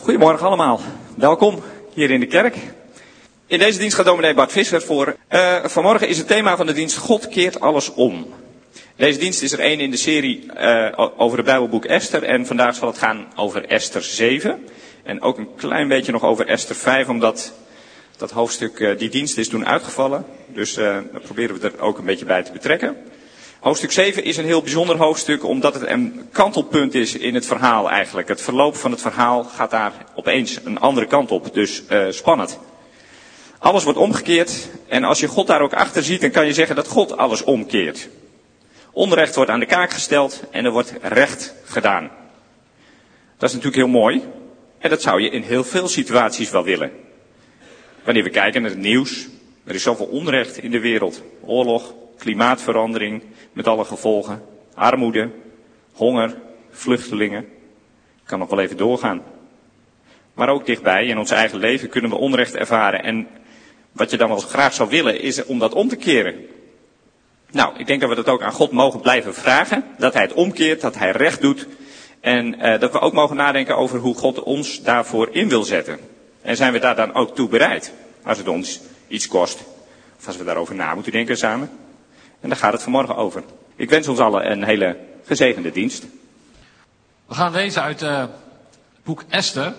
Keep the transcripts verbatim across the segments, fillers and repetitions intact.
Goedemorgen allemaal. Welkom hier in de kerk. In deze dienst gaat dominee Bart Visser voor. Uh, vanmorgen is het thema van de dienst God keert alles om. Deze dienst is er één in de serie uh, over het Bijbelboek Esther. En vandaag zal het gaan over Esther zeven. En ook een klein beetje nog over Esther vijf, omdat dat hoofdstuk, uh, die dienst is toen uitgevallen. Dus uh, dat proberen we er ook een beetje bij te betrekken. Hoofdstuk zeven is een heel bijzonder hoofdstuk, omdat het een kantelpunt is in het verhaal eigenlijk. Het verloop van het verhaal gaat daar opeens een andere kant op, dus uh, spannend. Alles wordt omgekeerd en als je God daar ook achter ziet, dan kan je zeggen dat God alles omkeert. Onrecht wordt aan de kaak gesteld en er wordt recht gedaan. Dat is natuurlijk heel mooi en dat zou je in heel veel situaties wel willen. Wanneer we kijken naar het nieuws, er is zoveel onrecht in de wereld. Oorlog, klimaatverandering met alle gevolgen, armoede, honger, vluchtelingen. Ik kan nog wel even doorgaan. Maar ook dichtbij in ons eigen leven kunnen we onrecht ervaren. En wat je dan wel graag zou willen is om dat om te keren. Nou, ik denk dat we dat ook aan God mogen blijven vragen. Dat hij het omkeert, dat hij recht doet. En uh, dat we ook mogen nadenken over hoe God ons daarvoor in wil zetten. En zijn we daar dan ook toe bereid? Als het ons iets kost. Of als we daarover na moeten denken samen. En daar gaat het vanmorgen over. Ik wens ons allen een hele gezegende dienst. We gaan lezen uit uh, het boek Esther.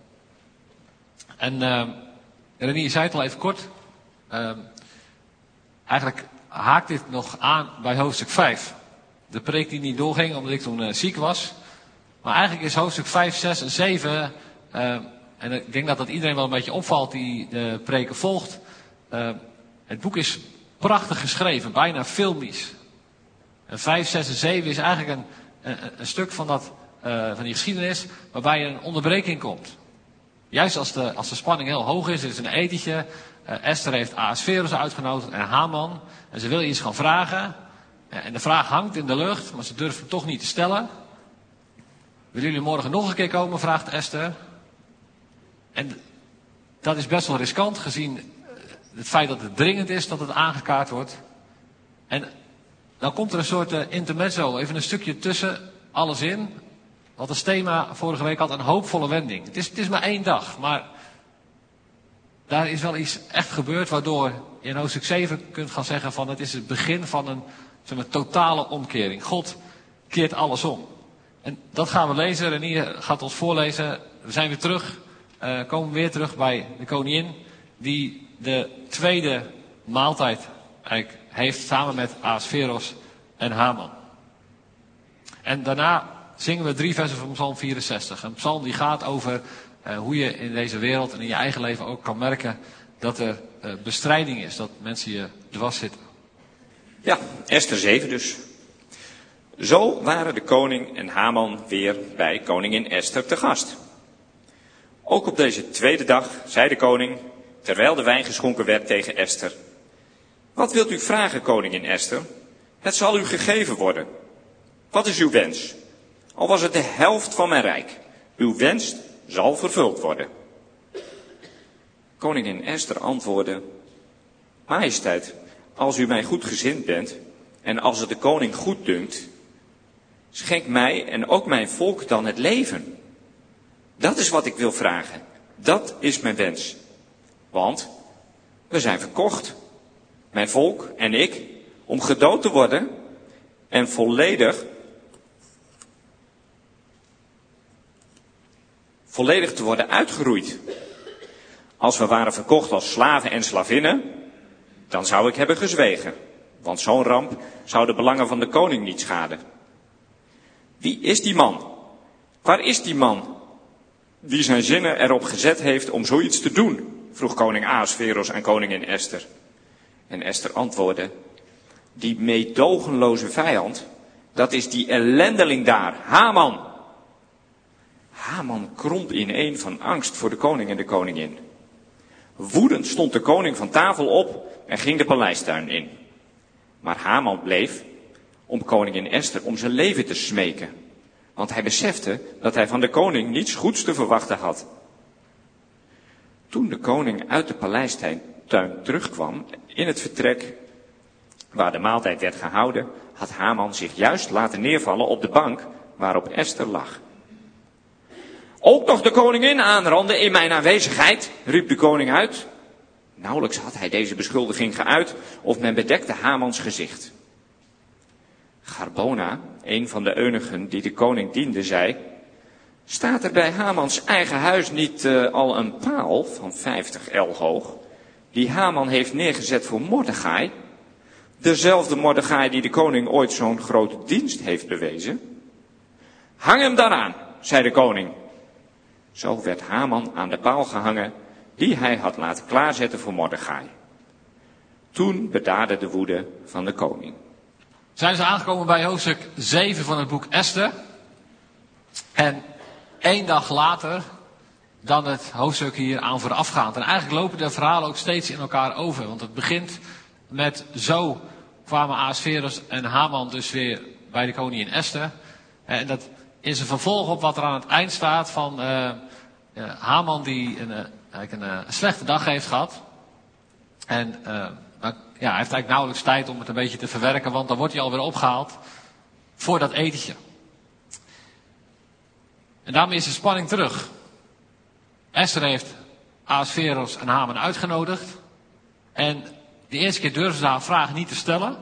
En uh, Renier zei het al even kort. Uh, eigenlijk haakt dit nog aan bij hoofdstuk vijf. De preek die niet doorging omdat ik toen uh, ziek was. Maar eigenlijk is hoofdstuk vijf, zes en zeven... Uh, en ik denk dat dat iedereen wel een beetje opvalt die de preken volgt. Uh, het boek is prachtig geschreven, bijna filmisch. En vijf, zes en zeven is eigenlijk een, een, een stuk van, dat, uh, van die geschiedenis waarbij er een onderbreking komt. Juist als de, als de spanning heel hoog is, er is een etentje. Uh, Esther heeft Ahasverus uitgenodigd en Haman. En ze wil iets gaan vragen. Uh, en de vraag hangt in de lucht, maar ze durft hem toch niet te stellen. Willen jullie morgen nog een keer komen, vraagt Esther. En dat is best wel riskant gezien het feit dat het dringend is dat het aangekaart wordt. En dan komt er een soort uh, intermezzo, even een stukje tussen alles in. Wat als thema vorige week had, een hoopvolle wending. Het is, het is maar één dag, maar daar is wel iets echt gebeurd waardoor je in hoofdstuk zeven kunt gaan zeggen van het is het begin van een, zeg maar, totale omkering. God keert alles om. En dat gaan we lezen. Renier gaat ons voorlezen. We zijn weer terug, uh, komen weer terug bij de koningin die de tweede maaltijd eigenlijk heeft samen met Ahasverus en Haman. En daarna zingen we drie versen van Psalm vierenzestig. Een psalm die gaat over uh, hoe je in deze wereld en in je eigen leven ook kan merken dat er uh, bestrijding is. Dat mensen je dwars zitten. Ja, Esther zeven dus. Zo waren de koning en Haman weer bij koningin Esther te gast. Ook op deze tweede dag zei de koning, terwijl de wijn geschonken werd tegen Esther: wat wilt u vragen, koningin Esther? Het zal u gegeven worden. Wat is uw wens? Al was het de helft van mijn rijk. Uw wens zal vervuld worden. Koningin Esther antwoordde: majesteit, als u mij goedgezind bent en als het de koning goed dunkt, schenk mij en ook mijn volk dan het leven. Dat is wat ik wil vragen. Dat is mijn wens. Want we zijn verkocht, mijn volk en ik, om gedood te worden en volledig, volledig te worden uitgeroeid. Als we waren verkocht als slaven en slavinnen, dan zou ik hebben gezwegen. Want zo'n ramp zou de belangen van de koning niet schaden. Wie is die man? Waar is die man die zijn zinnen erop gezet heeft om zoiets te doen? Vroeg koning Ahasverus aan koningin Esther. En Esther antwoordde: die meedogenloze vijand, dat is die ellendeling daar, Haman. Haman kromp ineen van angst voor de koning en de koningin. Woedend stond de koning van tafel op en ging de paleistuin in. Maar Haman bleef om koningin Esther om zijn leven te smeken. Want hij besefte dat hij van de koning niets goeds te verwachten had. Toen de koning uit de paleistuin terugkwam in het vertrek waar de maaltijd werd gehouden, had Haman zich juist laten neervallen op de bank waarop Esther lag. Ook nog de koningin aanranden in mijn aanwezigheid, riep de koning uit. Nauwelijks had hij deze beschuldiging geuit of men bedekte Hamans gezicht. Garbona, een van de eunuchen die de koning diende, zei: staat er bij Hamans eigen huis niet uh, al een paal van vijftig el hoog, die Haman heeft neergezet voor Mordechai, dezelfde Mordechai die de koning ooit zo'n grote dienst heeft bewezen? Hang hem daaraan, zei de koning. Zo werd Haman aan de paal gehangen die hij had laten klaarzetten voor Mordechai. Toen bedaarde de woede van de koning. Zijn ze aangekomen bij hoofdstuk zeven van het boek Esther. En één dag later dan het hoofdstuk hier aan voorafgaand. En eigenlijk lopen de verhalen ook steeds in elkaar over. Want het begint met: zo kwamen Ahasveros en Haman dus weer bij de koningin Esther. En dat is een vervolg op wat er aan het eind staat van uh, uh, Haman die een, uh, eigenlijk een, uh, een slechte dag heeft gehad. En uh, nou, ja, hij heeft eigenlijk nauwelijks tijd om het een beetje te verwerken, want dan wordt hij alweer opgehaald voor dat etentje. En daarmee is de spanning terug. Esther heeft Ahasveros en Haman uitgenodigd. En de eerste keer durfden ze haar vraag niet te stellen.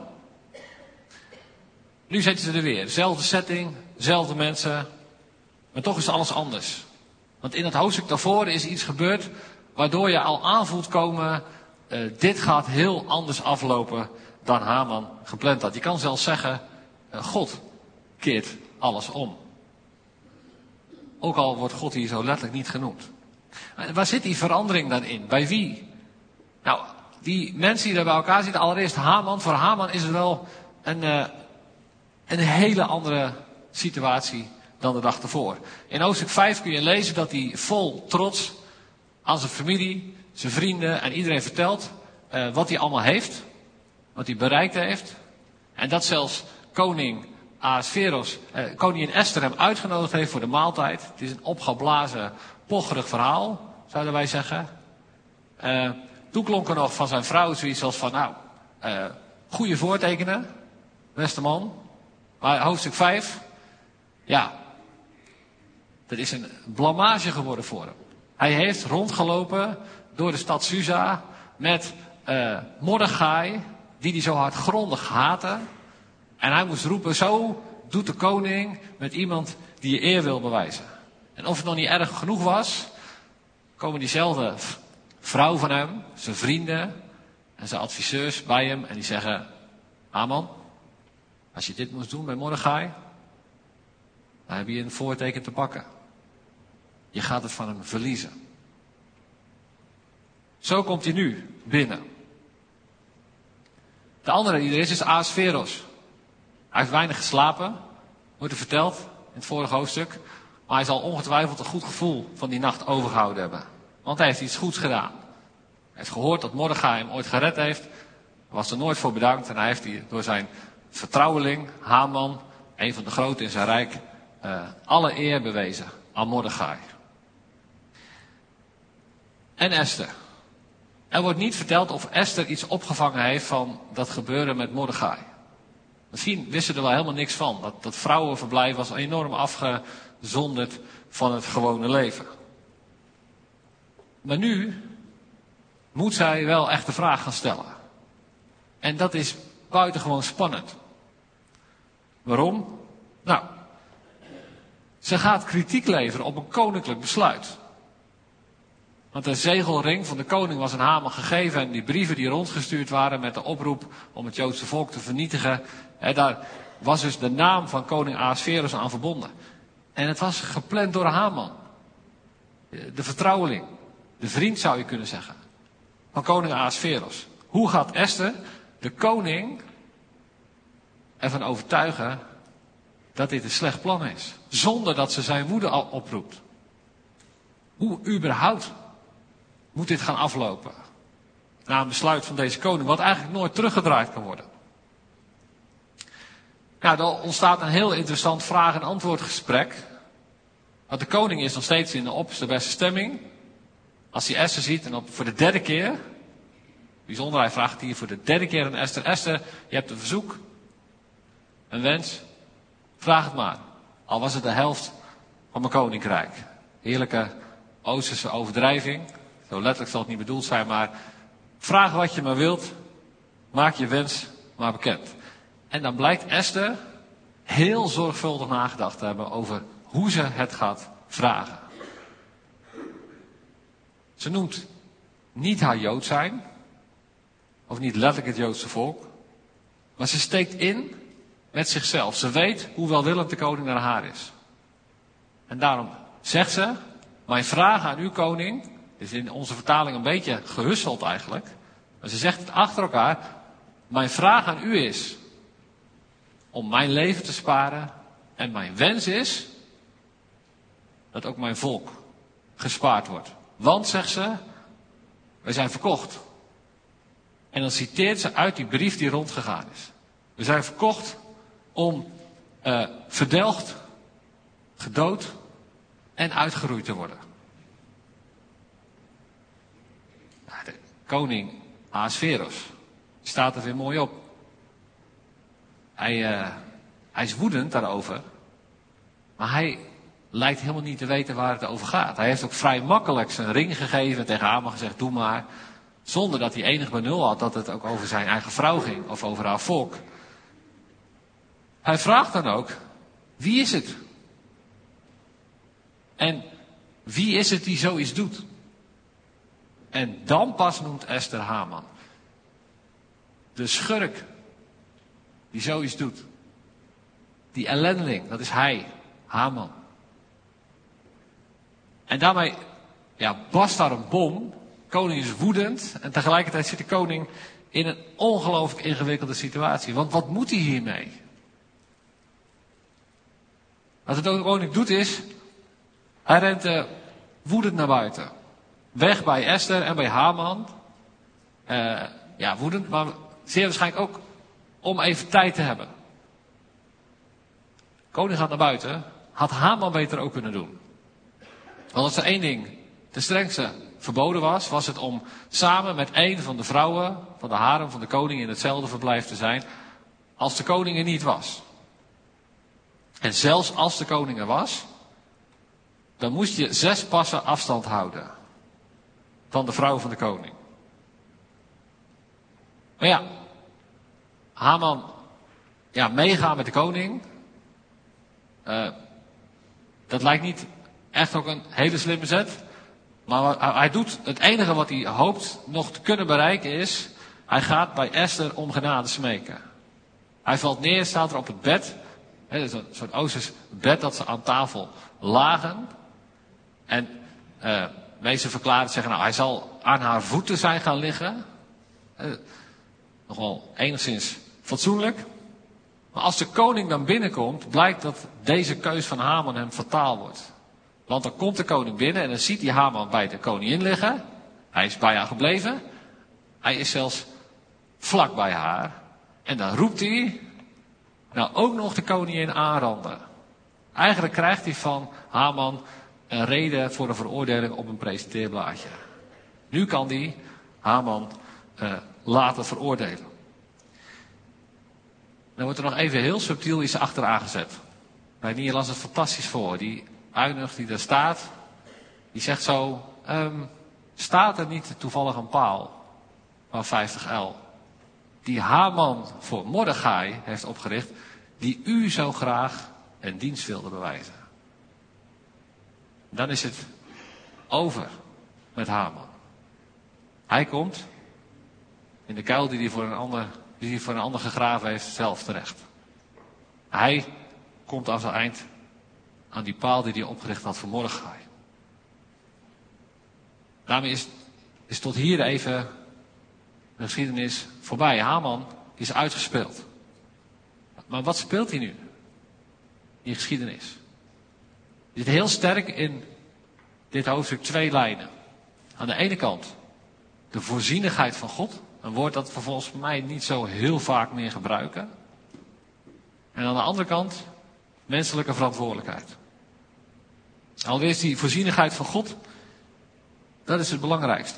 Nu zitten ze er weer. Zelfde setting, zelfde mensen. Maar toch is alles anders. Want in het hoofdstuk daarvoor is iets gebeurd waardoor je al aanvoelt komen: uh, dit gaat heel anders aflopen dan Haman gepland had. Je kan zelfs zeggen: uh, God keert alles om. Ook al wordt God hier zo letterlijk niet genoemd. Maar waar zit die verandering dan in? Bij wie? Nou, die mensen die daar bij elkaar zitten, allereerst Haman. Voor Haman is het wel een, uh, een hele andere situatie dan de dag ervoor. In hoofdstuk vijf kun je lezen dat hij vol trots aan zijn familie, zijn vrienden en iedereen vertelt uh, wat hij allemaal heeft. Wat hij bereikt heeft. En dat zelfs koning Ahasveros, eh, koningin Esther hem uitgenodigd heeft voor de maaltijd. Het is een opgeblazen, pocherig verhaal, zouden wij zeggen. Uh, toen klonk er nog van zijn vrouw zoiets als van: nou, uh, goede voortekenen, beste man. Maar hoofdstuk vijf, ja, dat is een blamage geworden voor hem. Hij heeft rondgelopen door de stad Susa met uh, Mordechai, die hij zo hard grondig haatte. En hij moest roepen: zo doet de koning met iemand die je eer wil bewijzen. En of het nog niet erg genoeg was, komen diezelfde vrouw van hem, zijn vrienden en zijn adviseurs bij hem. En die zeggen: Haman, als je dit moest doen bij Mordechai, dan heb je een voorteken te pakken. Je gaat het van hem verliezen. Zo komt hij nu binnen. De andere die er is, is Ahasveros. Hij heeft weinig geslapen, wordt er verteld in het vorige hoofdstuk. Maar hij zal ongetwijfeld een goed gevoel van die nacht overgehouden hebben. Want hij heeft iets goeds gedaan. Hij heeft gehoord dat Mordechai hem ooit gered heeft. Hij was er nooit voor bedankt. En hij heeft hier door zijn vertrouweling, Haman, een van de groten in zijn rijk, uh, alle eer bewezen aan Mordechai. En Esther. Er wordt niet verteld of Esther iets opgevangen heeft van dat gebeuren met Mordechai. Misschien wisten er wel helemaal niks van. Dat, dat vrouwenverblijf was enorm afgezonderd van het gewone leven. Maar nu moet zij wel echt de vraag gaan stellen. En dat is buitengewoon spannend. Waarom? Nou, ze gaat kritiek leveren op een koninklijk besluit. Want de zegelring van de koning was aan Haman gegeven. En die brieven die rondgestuurd waren met de oproep om het Joodse volk te vernietigen. Hè, daar was dus de naam van koning Ahasveros aan verbonden. En het was gepland door Haman. De vertrouweling. De vriend zou je kunnen zeggen. Van koning Ahasveros. Hoe gaat Esther de koning ervan overtuigen dat dit een slecht plan is? Zonder dat ze zijn woede al oproept. Hoe überhaupt moet dit gaan aflopen? Na een besluit van deze koning, wat eigenlijk nooit teruggedraaid kan worden. Nou, er ontstaat een heel interessant vraag- en antwoordgesprek. Want de koning is nog steeds in de opperste beste stemming. Als hij Esther ziet, en op, voor de derde keer. Bijzonder, hij vraagt hier voor de derde keer aan Esther: Esther, je hebt een verzoek. Een wens. Vraag het maar. Al was het de helft van mijn koninkrijk. heerlijke Oosterse overdrijving. Zo letterlijk zal het niet bedoeld zijn, maar vraag wat je maar wilt. Maak je wens maar bekend. En dan blijkt Esther heel zorgvuldig nagedacht te hebben over hoe ze het gaat vragen. Ze noemt niet haar Jood zijn, of niet letterlijk het Joodse volk, maar ze steekt in met zichzelf. Ze weet hoe welwillend de koning naar haar is. En daarom zegt ze, mijn vraag aan uw koning, is in onze vertaling een beetje gehusseld eigenlijk, maar ze zegt het achter elkaar, mijn vraag aan u is om mijn leven te sparen en mijn wens is dat ook mijn volk gespaard wordt. Want, zegt ze, we zijn verkocht. En dan citeert ze uit die brief die rondgegaan is. We zijn verkocht om uh, verdelgd, gedood en uitgeroeid te worden. Nou, de koning Ahasveros staat er weer mooi op. Hij, uh, hij is woedend daarover, maar hij lijkt helemaal niet te weten waar het over gaat. Hij heeft ook vrij makkelijk zijn ring gegeven en tegen Haman gezegd, doe maar. Zonder dat hij enig benul had dat het ook over zijn eigen vrouw ging of over haar volk. Hij vraagt dan ook, wie is het? En wie is het die zoiets doet? En dan pas noemt Esther Haman. De schurk die zoiets doet. Die ellendeling, dat is hij, Haman. En daarmee ja, barst daar een bom. De koning is woedend en tegelijkertijd zit de koning in een ongelooflijk ingewikkelde situatie. Want wat moet hij hiermee? Wat de koning doet is, hij rent uh, woedend naar buiten. Weg bij Esther en bij Haman. Uh, ja, woedend, maar zeer waarschijnlijk ook om even tijd te hebben. De koning gaat naar buiten. Had Haman beter ook kunnen doen. Want als er één ding ten strengste verboden was, was het om samen met een van de vrouwen van de harem van de koning in hetzelfde verblijf te zijn als de koning er niet was. En zelfs als de koning er was, dan moest je zes passen afstand houden van de vrouw van de koning. Maar ja, Haman, ja, meegaan met de koning, uh, dat lijkt niet echt ook een hele slimme zet. Maar hij doet het enige wat hij hoopt nog te kunnen bereiken is, hij gaat bij Esther om genade smeken. Hij valt neer, staat er op het bed. Hè, dat is een soort Oosters bed dat ze aan tafel lagen. En uh, meesten verklaren, zeggen nou, hij zal aan haar voeten zijn gaan liggen. Uh, nog wel enigszins fatsoenlijk. Maar als de koning dan binnenkomt, blijkt dat deze keus van Haman hem fataal wordt. Want dan komt de koning binnen en dan ziet hij Haman bij de koningin liggen. Hij is bij haar gebleven. Hij is zelfs vlak bij haar. En dan roept hij, nou ook nog de koningin aanranden. Eigenlijk krijgt hij van Haman een reden voor een veroordeling op een presenteerblaadje. Nu kan hij Haman uh, laten veroordelen. Dan wordt er nog even heel subtiel iets achteraan gezet. Bij Nier las het fantastisch voor. Die eunuch die daar staat, die zegt zo, um, staat er niet toevallig een paal van vijftig el, die Haman voor Mordechai heeft opgericht, die u zo graag een dienst wilde bewijzen. Dan is het over met Haman. Hij komt in de kuil die hij voor een ander, die hij voor een ander gegraven heeft, zelf terecht. Hij komt aan zijn eind aan die paal die hij opgericht had voor Mordechai. Daarmee is, is tot hier even de geschiedenis voorbij. Haman is uitgespeeld. Maar wat speelt hij nu? In die geschiedenis. Je zit heel sterk in dit hoofdstuk twee lijnen. Aan de ene kant de voorzienigheid van God. Een woord dat we volgens mij niet zo heel vaak meer gebruiken. En aan de andere kant menselijke verantwoordelijkheid. Allereerst die voorzienigheid van God. Dat is het belangrijkste.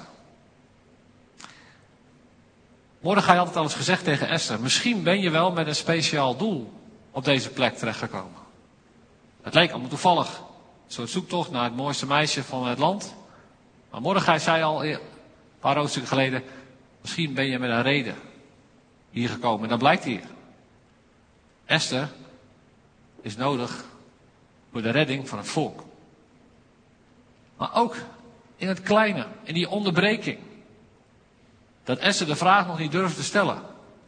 Mordechai had het al eens gezegd tegen Esther. Misschien ben je wel met een speciaal doel op deze plek terechtgekomen. Het leek allemaal toevallig soort zoektocht naar het mooiste meisje van het land. Maar Mordechai zei al een paar hoofdstukken geleden, misschien ben je met een reden hier gekomen. En dat blijkt hier. Esther is nodig voor de redding van het volk. Maar ook in het kleine, in die onderbreking. Dat Esther de vraag nog niet durfde te stellen.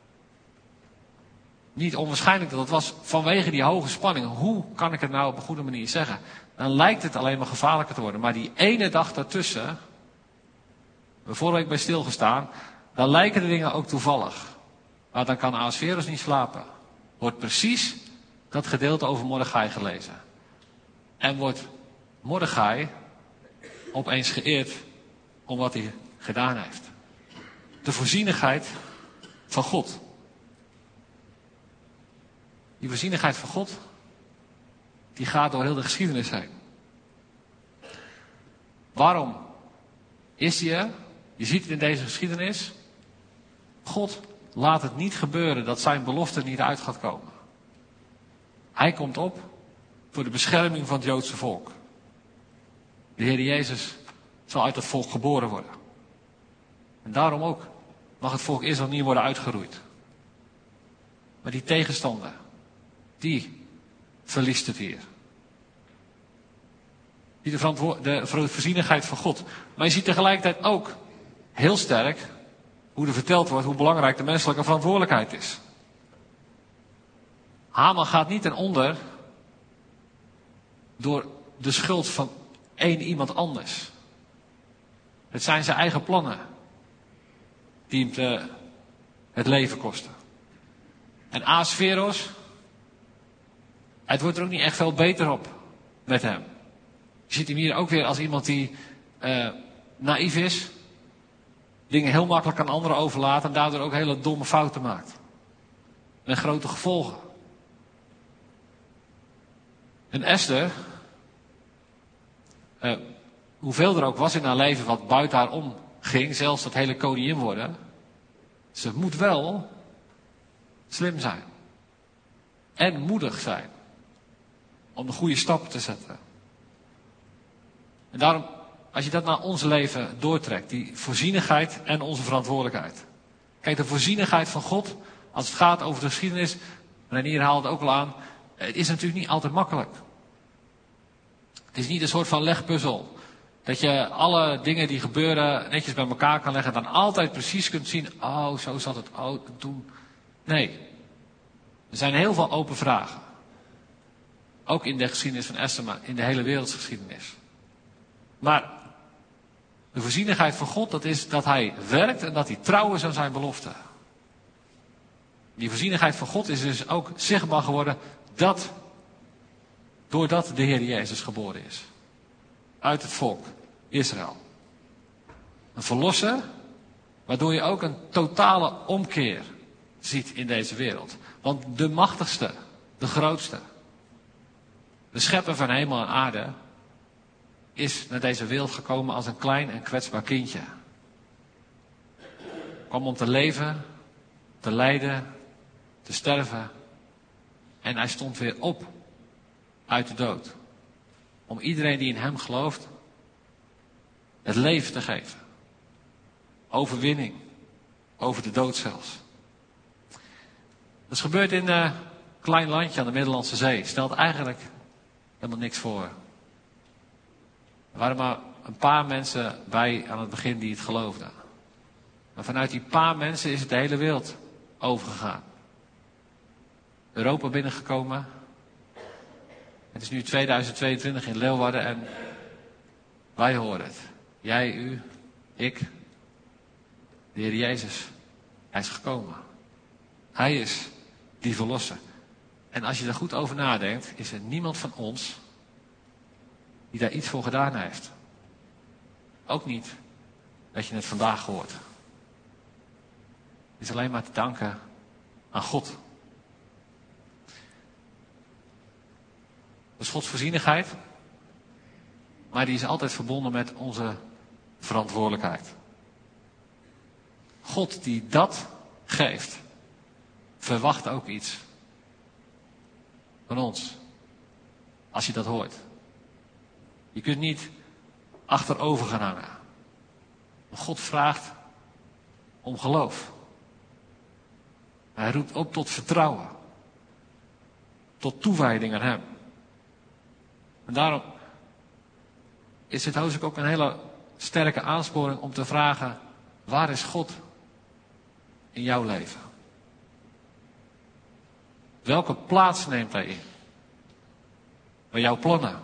Niet onwaarschijnlijk dat het was vanwege die hoge spanning. Hoe kan ik het nou op een goede manier zeggen? Dan lijkt het alleen maar gevaarlijker te worden. Maar die ene dag daartussen, we hebben vorige week bij stilgestaan, dan lijken de dingen ook toevallig. Maar dan kan Ahasverus niet slapen. Wordt precies dat gedeelte over Mordechai gelezen. En wordt Mordechai opeens geëerd om wat hij gedaan heeft. De voorzienigheid van God. Die voorzienigheid van God, die gaat door heel de geschiedenis heen. Waarom is die er? Je ziet het in deze geschiedenis. God laat het niet gebeuren dat zijn belofte niet uit gaat komen. Hij komt op voor de bescherming van het Joodse volk. De Heer Jezus zal uit het volk geboren worden. En daarom ook mag het volk Israël niet worden uitgeroeid. Maar die tegenstander, die verliest het weer. Die de, verantwo- de voorzienigheid van God. Maar je ziet tegelijkertijd ook heel sterk hoe er verteld wordt hoe belangrijk de menselijke verantwoordelijkheid is. Haman gaat niet ten onder door de schuld van één iemand anders. Het zijn zijn eigen plannen die hem te, het leven kosten. En Ahasverus, het wordt er ook niet echt veel beter op met hem. Je ziet hem hier ook weer als iemand die uh, naïef is. Dingen heel makkelijk aan anderen overlaat en daardoor ook hele domme fouten maakt. Met grote gevolgen. En Esther, uh, hoeveel er ook was in haar leven wat buiten haar om ging, zelfs dat hele koningin worden, ze moet wel slim zijn. En moedig zijn. Om de goede stappen te zetten. En daarom, als je dat naar ons leven doortrekt, die voorzienigheid en onze verantwoordelijkheid. Kijk, de voorzienigheid van God, als het gaat over de geschiedenis, Renier haalde het ook al aan, het is natuurlijk niet altijd makkelijk. Het is niet een soort van legpuzzel. Dat je alle dingen die gebeuren netjes bij elkaar kan leggen en dan altijd precies kunt zien, oh, zo zat het oh, toen. Nee. Er zijn heel veel open vragen. Ook in de geschiedenis van Esther, maar in de hele wereldgeschiedenis. Maar de voorzienigheid van God, dat is dat hij werkt en dat hij trouw is aan zijn belofte. Die voorzienigheid van God is dus ook zichtbaar geworden dat, doordat de Heer Jezus geboren is. Uit het volk Israël. Een verlosser, waardoor je ook een totale omkeer ziet in deze wereld. Want de machtigste, de grootste, de schepper van hemel en aarde, is naar deze wereld gekomen als een klein en kwetsbaar kindje. Kwam om te leven, te lijden, te sterven. En hij stond weer op uit de dood. Om iedereen die in hem gelooft, het leven te geven. Overwinning. Over de dood zelfs. Dat is gebeurd in een klein landje aan de Middellandse Zee. Stelt eigenlijk helemaal niks voor. Er waren maar een paar mensen bij aan het begin die het geloofden. Maar vanuit die paar mensen is het de hele wereld overgegaan. Europa binnengekomen. Het is nu tweeduizend tweeëntwintig in Leeuwarden en wij horen het. Jij, u, ik, de Heer Jezus. Hij is gekomen. Hij is die verlosser. En als je er goed over nadenkt, is er niemand van ons die daar iets voor gedaan heeft. Ook niet dat je het vandaag hoort. Het is alleen maar te danken aan God. Dat is Gods voorzienigheid. Maar die is altijd verbonden met onze verantwoordelijkheid. God die dat geeft, verwacht ook iets van ons. Als je dat hoort. Je kunt niet achterover gaan hangen. Maar God vraagt om geloof. Hij roept op tot vertrouwen. Tot toewijding aan hem. En daarom is dit hoofdstuk ook een hele sterke aansporing om te vragen: waar is God in jouw leven? Welke plaats neemt hij in? Bij jouw plannen?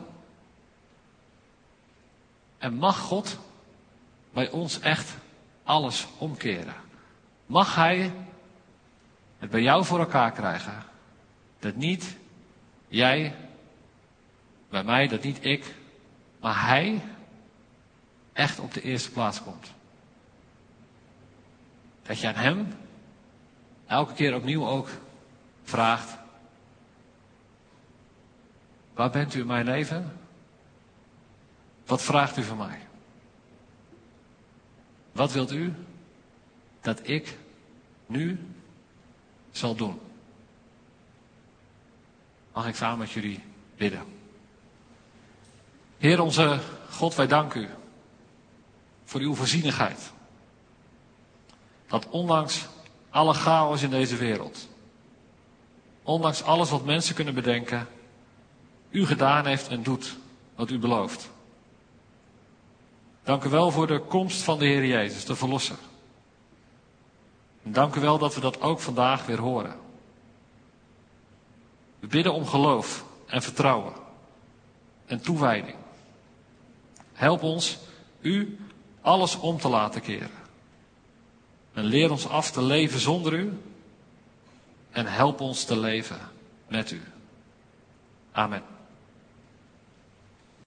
En mag God bij ons echt alles omkeren? Mag hij het bij jou voor elkaar krijgen? Dat niet jij, bij mij, dat niet ik, maar hij echt op de eerste plaats komt. Dat je aan hem elke keer opnieuw ook vraagt: waar bent u in mijn leven? Wat vraagt u van mij? Wat wilt u dat ik nu zal doen? Mag ik samen met jullie bidden? Heer onze God, wij danken u voor uw voorzienigheid. Dat ondanks alle chaos in deze wereld, ondanks alles wat mensen kunnen bedenken, u gedaan heeft en doet wat u belooft. Dank u wel voor de komst van de Heer Jezus, de Verlosser. En dank u wel dat we dat ook vandaag weer horen. We bidden om geloof en vertrouwen en toewijding. Help ons u alles om te laten keren. En leer ons af te leven zonder u. En help ons te leven met u. Amen.